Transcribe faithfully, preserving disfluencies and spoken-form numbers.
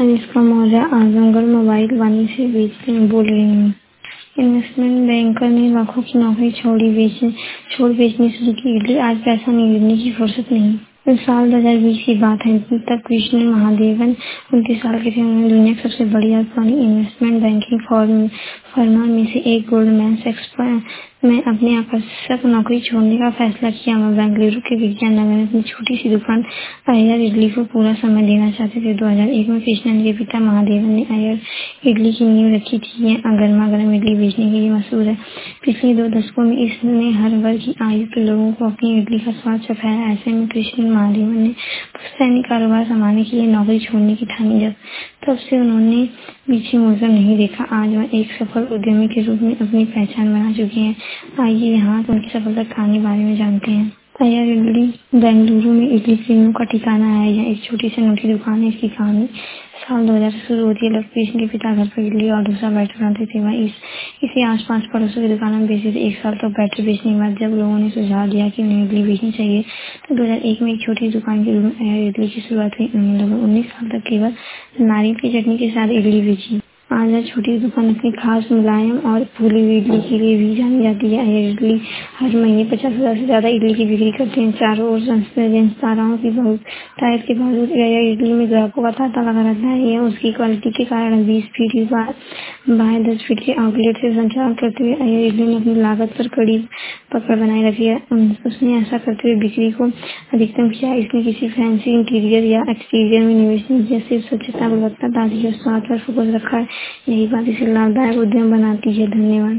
Anushka Maurya Azamgarh mobile Vaani से बेचते बोल रही हूँ। इन्वेस्टमेंट बैंकर ने लाखों की नौकरी छोड़ी बेचने छोड़ बेचनी शुरू की। इडली आज पैसा निकालने की फुर्सत नहीं। इस साल दो हज़ार बीस की बात है तब कृष्ण महादेवन उनतीस साल के थे। उन्होंने दुनिया की सबसे बड़ी और पुरानी इन्वेस्टमेंट बैंकिंग फर्म फर्मा में से एक गोल्डमैन सैक्स में अपनी आकर्षक नौकरी छोड़ने का फैसला किया। वह बेंगलुरु के विज्ञान नगर में अपनी छोटी सी दुकान अय्यर इडली को पूरा समय देना चाहते थे। दो हज़ार एक में कृष्णन के पिता महादेवन ने अय्यर इडली की नींव रखी थी। यह गर्मा गर्म इडली बेचने के लिए मशहूर है। पिछले दो दशकों में इसने हर वर्ग की आयु के लोगों को अपनी इडली का स्वाद चखाया। ऐसे में कृष्णन महादेवन ने पुश्तैनी कारोबार संभालने के लिए नौकरी छोड़ने की ठानी। जब तब से उन्होंने पीछे मुड़कर नहीं देखा। आज वह एक सफल उद्यमी के रूप में अपनी पहचान बना चुके हैं। आइए यहाँ उनकी सफलता कहानी बारे में जानते हैं। अय्यर इडली बेंगलुरु में इडली प्रेमियों का ठिकाना है। यह एक छोटी सी अनोखी दुकान है। इसकी कहानी साल दो हज़ार से शुरू होती है। कृष्ण के पिता घर पर इडली और डोसा बैटर बनाते थे। वह इस इसे आस पास पड़ोसों की दुकानों में बेचते थे। एक साल तो बैटर बेचने के बाद जब लोगों ने सुझाव दिया कि उन्हें इडली बेचनी चाहिए तो दो हज़ार एक में एक छोटी दुकान के रूप में अय्यर इडली की शुरुआत हुई। उन्होंने लगभग उन्नीस साल तक केवल नारियल की चटनी के साथ इडली बेची। आज यह छोटी दुकान अपनी खास मुलायम और फूली हुई इडली के लिए भी जानी जाती है। अय्यर इडली हर महीने पचास हजार से ज्यादा इडली की बिक्री करते हैं। चारों ओर संस्थाराओं की बहुत तारीफ के बावजूद अय्यर इडली में ग्राहकों का तांता लगा रहता है। यह उसकी क्वालिटी के कारण बीस फीट बाय दस फीट के आउटलेट से संचालन करते हुए अय्यर इडली ने अपनी लागत पर कड़ी पकड़ बनाए रखी है। उसने ऐसा करते हुए बिक्री को अधिकतम किया। इसने किसी फैंसी इंटीरियर या एक्सटीरियर में निवेश नहीं किया। सिर्फ स्वच्छता, गुणवत्ता, ताजगी और स्वाद पर फोकस रखा है। यही बात इसे लाभदायक उद्यम बनाती है। धन्यवाद।